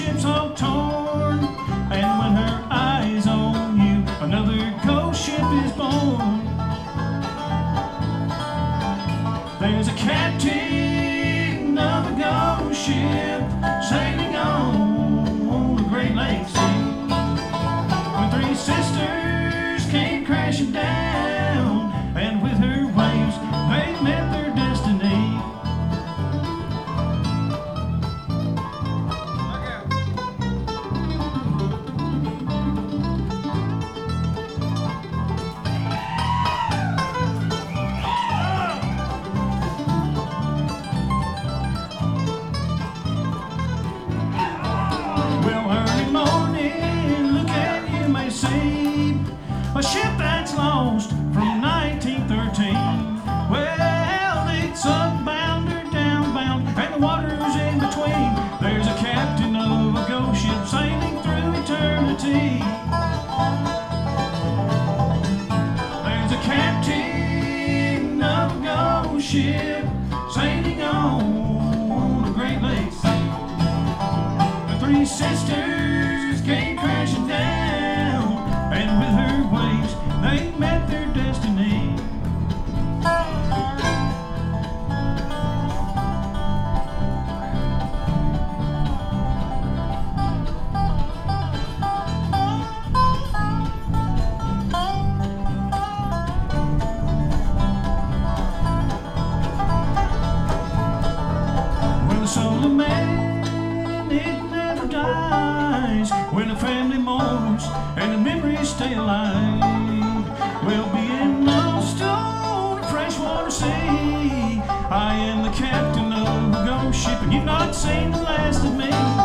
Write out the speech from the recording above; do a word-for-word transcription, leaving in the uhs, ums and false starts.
ship's all torn, and when her eye's on you, another ghost ship is born. There's a captain of a ghost ship sailing on the Great Lakes Sea, when three sisters came crashing down, and with her waves they met their destiny. Well, early morning, look at you may see a ship that's lost from nineteen thirteen. Well, it's upbound or downbound, and the water's in between. There's a captain of a ghost ship sailing through eternity. There's a captain of a ghost ship sailing on the Great Lakes Sea. The three sisters came crashing down, and with her waves they met their destiny. Well, the soul of man, it never dies. When a family mourns and the memories stay alive, well, being lost on a freshwater sea, I am the captain of a ghost ship, and you've not seen the last of me.